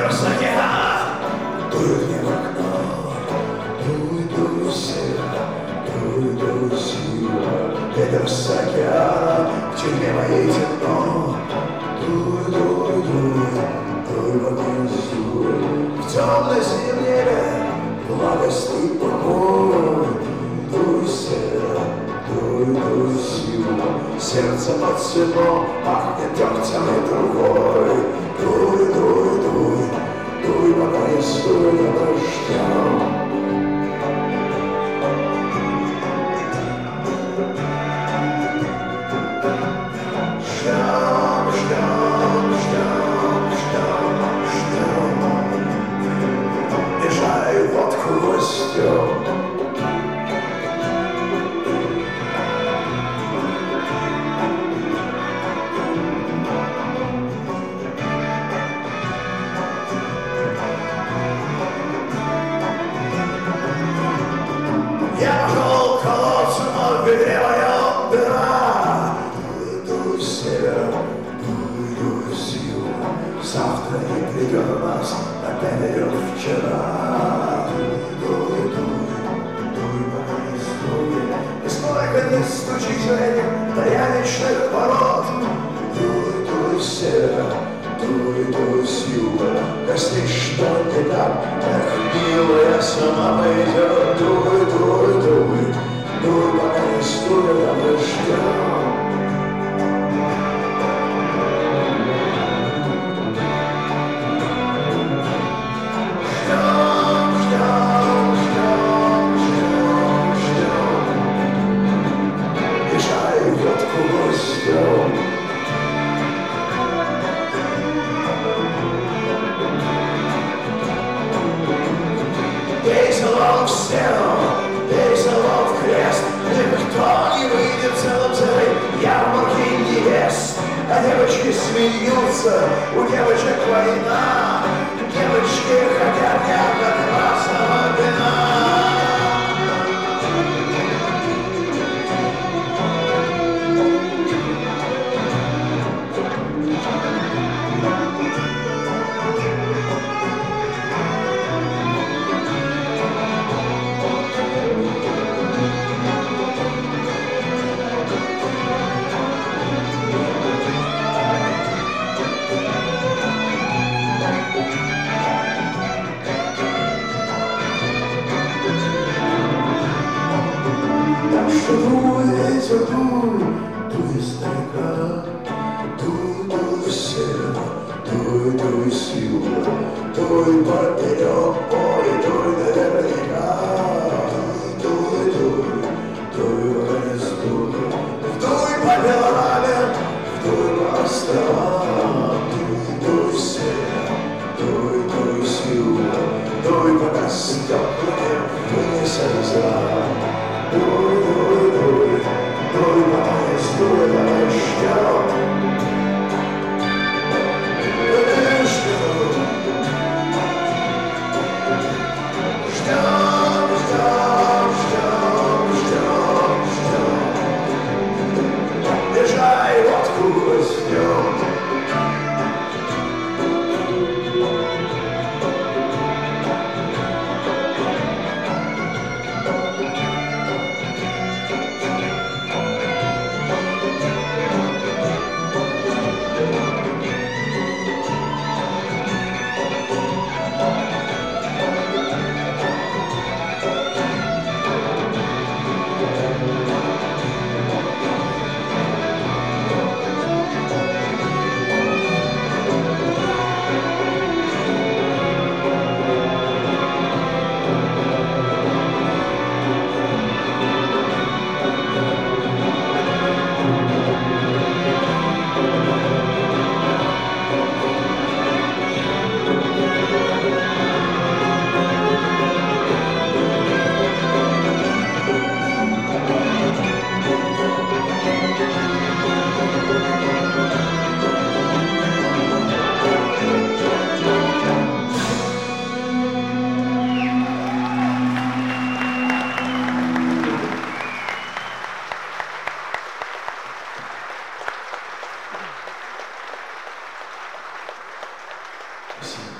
океан, дует мне в окно, дует север, дует сила. Ветер с океана в тюрьме моей темно, дует в окно сдует. В темной зимнее благость и покой, дует север, дует сила. Сердце под седлом пахнет дегтем и другой. Дуй, дуй, дуй, дуй, пока не стоит дождем. Ждем, ждем, ждем, ждем, ждем. Езжай водку гостем. Я пошел к колодцу, но в бедре моем дыра. Дуй с севера, дуй с юга. Завтра не придет нас, опять идет вчера. Дуй, пока не стует. И сколько не стучись в этих таяничных ворот. Дуй с севера, дуй с юга. Если что не так, эх, милая, сама пойдет. Дуй, пока не стует, а мы ждем. Ждем, ждем, ждем, ждем, ждем. Езжай водку гостем. Весело в стену, весело в крест. Никто не выйдет целым с этой ярмарки невест. А девочки смеются, у девочек война. Девочки хотят ярко-красного вина. Дуй издалека, дуй с севера, дуй с юга, дуй поперек, ой, дуй наверняка. Дуй, пока не стует, дуй по пилораме, дуй по островам. Дуй с севера, дуй с юга, дуй пока стеклами вынесет зрам. Дуй, пока не стует, а мы ждем. Езжай водку гостем. Спасибо.